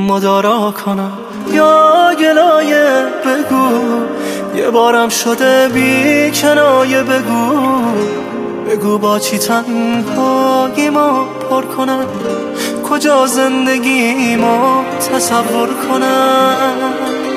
مدارا کنم یا گلایه بگو، یه بارم شده بی کنایه بگو با چی تنهایی ما پر کنم، کجا زندگی ما تصور کنم.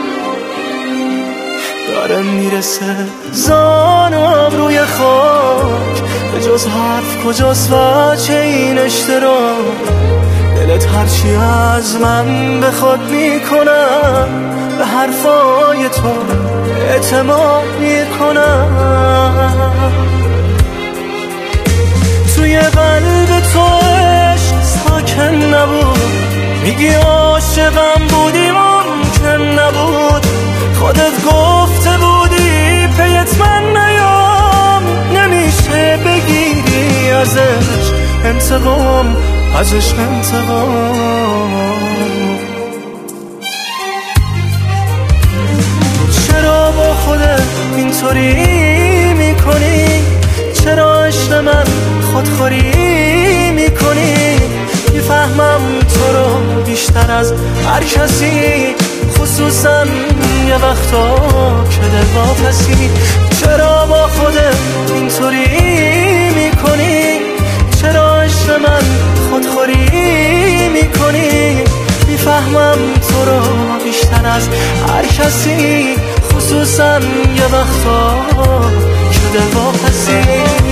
داره میرسه زانم روی خاک، به جز حرف کجاست وجه این اشتراک، دلت هرچی از من بخواد میکنم، به حرفای تو اعتماد میکنم. توی قلب تو عشق ساکن نبود، میگی عاشقم بودی ممکن نبود، خودت گفته بودی پیت من نیام، نمیشه بگیری ازش انتقام، ازش انتقام. چرا با خودت اینطوری میکنی؟ چرا عشق من خودخوری میکنی؟ میفهمم تو رو بیشتر از هر کسی، خصوصا یه وقتا که دلواپسی. چرا با خودت اینطوری میکنی؟ چرا عشق من خودخوری میکنی؟ میفهمم تو رو بیشتر از هر کسی، خصوصا یه وقتا که دلواپسی.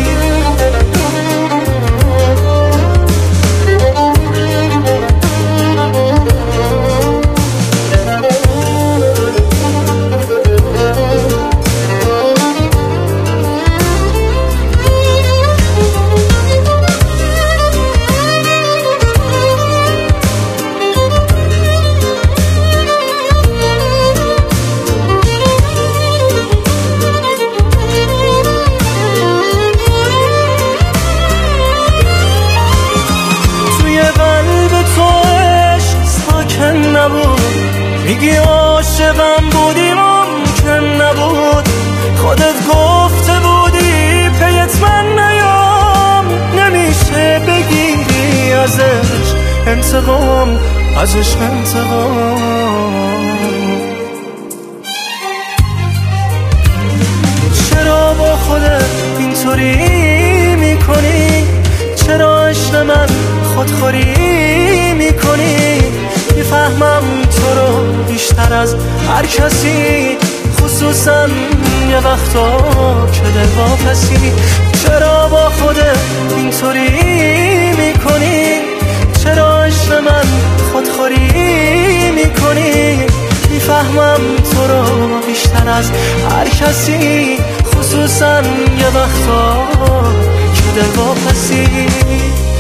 میگی عاشقم بودی ممکن نبود، خودت گفته بودی پیت من نیام، نمیشه بگیری ازش انتقام، ازش انتقام. چرا با خودت اینطوری میکنی؟ چرا عشق من خودخوری میکنی؟ میفهمم تو رو بیشتر از هر کسی، خصوصا یه وقتا که دلواپسی. چرا با خودت اینطوری میکنی؟ چرا عشق من خودخوری میکنی؟ میفهمم تو رو بیشتر از هر کسی، خصوصا یه وقتا که دلواپسی.